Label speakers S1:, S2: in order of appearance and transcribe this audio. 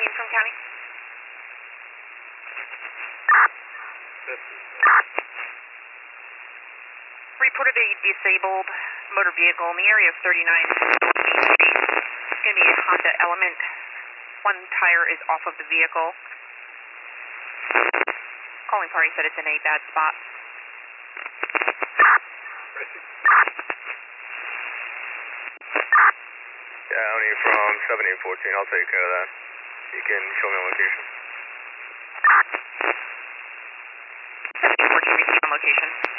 S1: 17 from county. Reported a disabled motor vehicle in the area of 39 Main Street. It's going to be a Honda Element. One tire is off of the vehicle. Calling party said it's in a bad spot.
S2: County from 7814, I'll take care of that. You can show me a location.
S1: 7814, received on location.